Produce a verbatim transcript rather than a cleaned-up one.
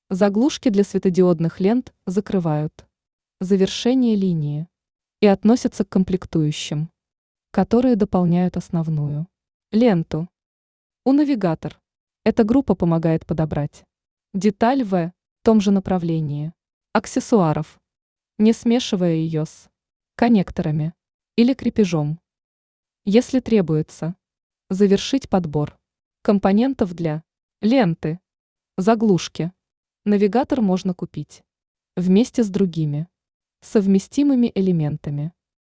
Заглушки для светодиодных лент закрывают завершение линии и относятся к комплектующим, которые дополняют основную ленту. У навигатор. Эта группа помогает подобрать деталь в том же направлении аксессуаров, не смешивая ее с коннекторами или крепежом. Если требуется завершить подбор компонентов для ленты, заглушки, навигатор можно купить вместе с другими совместимыми элементами.